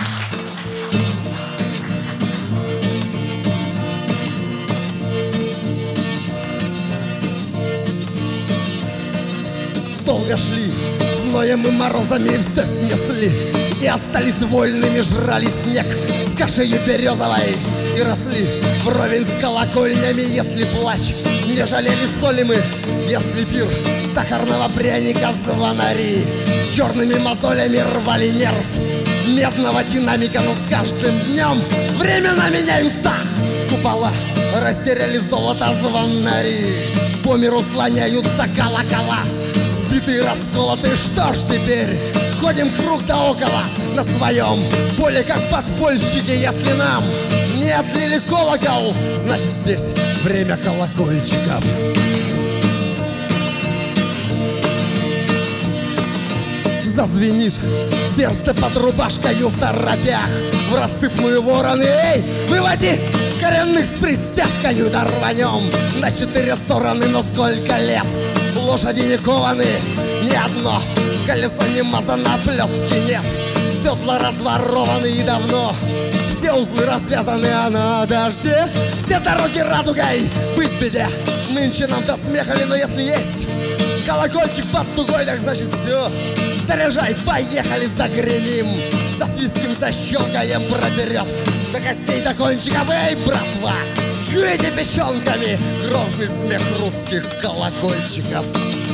Долго шли, зноем и морозами все снесли, и остались вольными, жрали снег с кашею березовой, и росли вровень с колокольнями. Если плач, не жалели соли мы, если пир сахарного пряника звонари черными мозолями рвали нерв медного динамика. Но с каждым днем времена меняются, купола растеряли золото звонари, по миру слоняются колокола, сбитые, расколотые. Что ж теперь? Ходим круг да около на своем поле, как подпольщики. Если нам не отлили колокол, значит здесь время колокольчиков. Зазвенит сердце под рубашкою в торопях, в рассыпную вороны. Эй, выводи коренных с пристяжкою, да рванем на 4 стороны. Но сколько лет лошади не кованы, ни одно колесо не мазано, плетки нет, седла разворованы и давно все узлы развязаны, а на дожде все дороги радугой. Быть беде, нынче нам до смеха ли, но если есть колокольчик под тугой, так значит все. Заряжай, поехали, загремим, засвистим, защелкаем, проберет до костей, до кончиков. Эй, братва, чуете печенками грозный смех русских колокольчиков?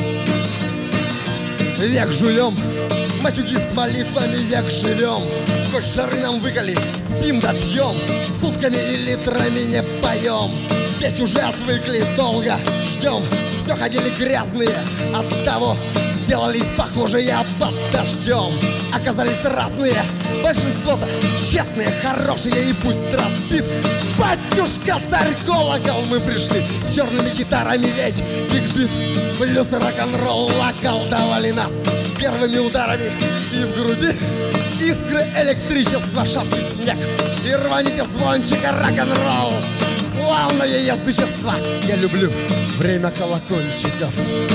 Век жуем, матюги с молитвами, век живем. Хоть шары нам выколи, спим да пьем, сутками и литрами не поем. Петь уже отвыкли, долго ждем, все ходили грязные, от того сделались похожие под дождем. Оказались разные, большинство-то честные, хорошие, и пусть разбит батюшка царь колокол. Мы пришли с черными гитарами, ведь биг-бит плюс рок-н-ролл околдовали нас первыми ударами, и в груди искры электричества, шапки в снег, и рваните звончика рок-н-ролл. Славное язычество, я люблю время колокольчиков.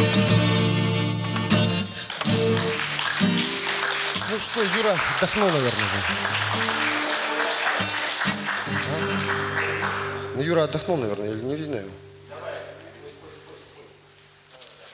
Ну что, Юра отдохнул, наверное, же. Ну, Юра отдохнул, наверное, или не видно его?